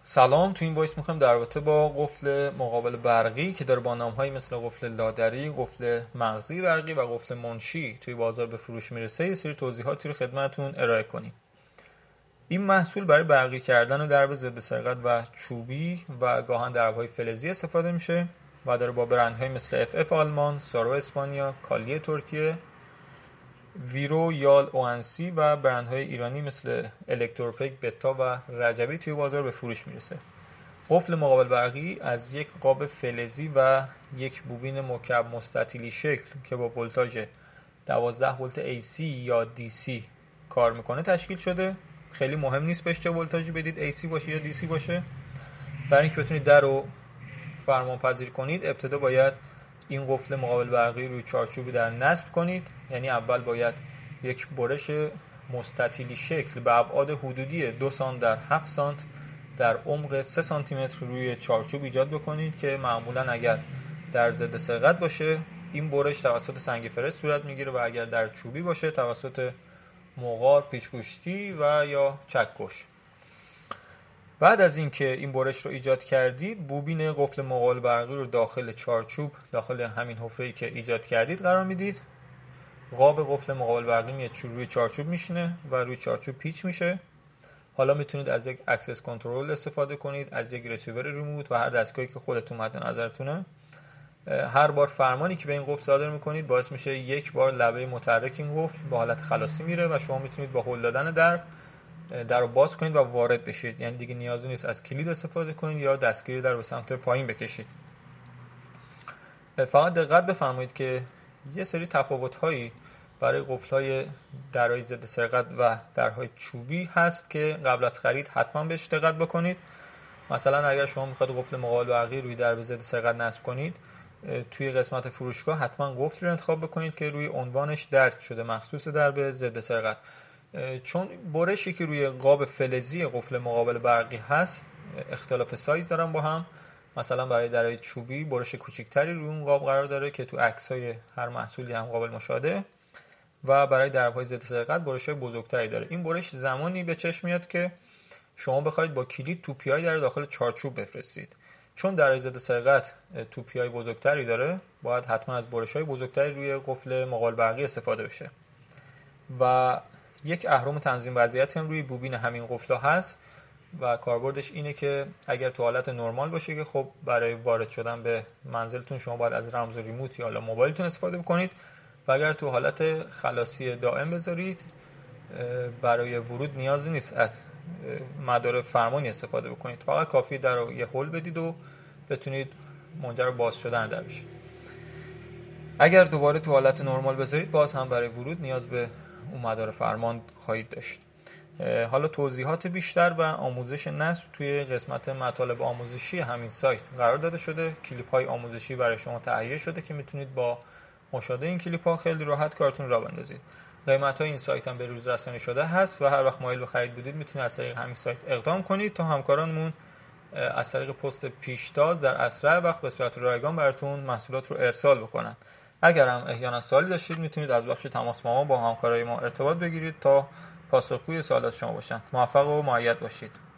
سلام. تو این وایس میخوایم در رابطه با قفل مقابل برقی که داره با نام‌هایی مثل قفل لادری، قفل مغزی برقی و قفل منشی توی بازار به فروش میرسه یه سری توضیحاتی رو خدمتتون ارائه کنیم. این محصول برای برقی کردن درب ضد سرقت و چوبی و گاهن درب‌های فلزی استفاده میشه و داره با برندهای مثل FF آلمان، سارو اسپانیا، کالیه ترکیه، ویرو، یال، اوانسی و برندهای ایرانی مثل الکتروپک، بتا و رجبی توی بازار به فروش میرسه. قفل مقابل برقی از یک قاب فلزی و یک بوبین مکعب مستطیلی شکل که با ولتاژ 12 ولت AC یا DC کار میکنه تشکیل شده. خیلی مهم نیست بهش چه ولتاژی بدید، AC باشه یا DC باشه. برای اینکه بتونید در رو فرمان پذیر کنید، ابتدا باید این قفل مقابل برقی روی چارچوبی در نصب کنید. یعنی اول باید یک برش مستطیلی شکل به ابعاد حدودی 2 سانت در 7 سانت در عمق 3 سانتی متر روی چارچوب ایجاد بکنید که معمولا اگر در ضد سرقت باشه این برش توسط سنگ فرش صورت میگیره و اگر در چوبی باشه توسط مغار، پیچ‌گوشتی و یا چکش. بعد از اینکه این برش رو ایجاد کردید، بوبین قفل مقابل برقی رو داخل چارچوب، داخل همین حفره‌ای که ایجاد کردید قرار میدید. قاب قفل مقابل برقی میاد روی چارچوب میشینه و روی چارچوب پیچ میشه. حالا میتونید از یک اکسس کنترل استفاده کنید، از یک رسیور ریموت و هر دستگاهی که خودتون مد نظرتونه. هر بار فرمانی که به این قفل صادر میکنید باعث میشه یک بار لبه متحرک این قفل به حالت خلاصی میره و شما میتونید با هل دادن در رو باز کنید و وارد بشید. یعنی دیگه نیازی نیست از کلید استفاده کنید یا دستگیری در به سمت پایین بکشید. فقط دقت بفرمایید که یه سری تفاوت‌هایی برای قفل‌های درهای ضد سرقت و درهای چوبی هست که قبل از خرید حتما بهش دقت بکنید. مثلا اگر شما میخواد قفل مقابل برقی روی درب ضد سرقت نصب کنید، توی قسمت فروشگاه حتما قفل رو انتخاب بکنید که روی عنوانش درج شده مخصوص درب ضد سرقت. چون برشی که روی قاب فلزی قفل مقابل برقی هست اختلاف سایز دارن با هم. مثلا برای درهای چوبی برش کوچکتری روی اون قاب قرار داره که تو عکسای هر محصولی هم قابل مشاهده و برای درب‌های ضد سرقت برش‌های بزرگتری داره. این برش زمانی به چشم میاد که شما بخواید با کلید توپی‌های در داخل چارچوب بفرستید. چون درهای ضد سرقت توپی‌های بزرگتری داره، باید حتما از برش‌های بزرگتری روی قفل مقابل برقی استفاده بشه. و یک اهرم تنظیم وضعیتی هم روی بوبین همین قفل‌ها هست و کاربردش اینه که اگر تو حالت نرمال باشه که خب برای وارد شدن به منزلتون شما باید از رمز ریموت یا موبایلتون استفاده بکنید و اگر تو حالت خلاصی دائم بذارید برای ورود نیازی نیست از مدار فرمانی استفاده بکنید. فقط کافیه در رو یه هول بدید و بتونید منجر به باز شدن در بشید. اگر دوباره تو حالت نرمال بذارید باز هم برای ورود نیاز به اون مدار فرمان خواهید داشت. حالا توضیحات بیشتر و آموزش نصب توی قسمت مطالب آموزشی همین سایت قرار داده شده. کلیپ‌های آموزشی برای شما تهیه شده که میتونید با مشاهده این کلیپ‌ها خیلی راحت کارتون را بندازید. قیمت‌های این سایت هم به روز رسانی شده هست و هر وقت مایل به خرید بودید میتونید از طریق همین سایت اقدام کنید تا همکارانمون از طریق پست پیشتاز در اسرع وقت به صورت رایگان براتون محصولات رو ارسال بکنن. اگر هم احیانا سوالی داشتید میتونید از بخش تماس با همکارای ما ارتباط بگیرید تا پاسخگوی سوالات شما باشن. موفق و مؤید باشید.